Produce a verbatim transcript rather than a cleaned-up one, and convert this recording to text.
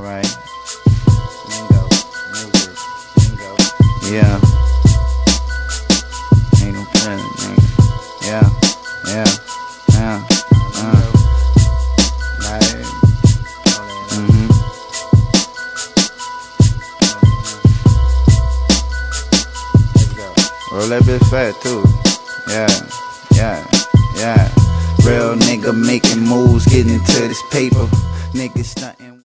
Alright. Lingo. Music. Lingo. Yeah. Ain't no feeling, nigga. Yeah. Yeah. Yeah. Uh. Like. Mm-hmm. Roll that bitch fat too. Yeah. Yeah. Yeah. Real nigga making moves, getting into this paper. Niggas stunting.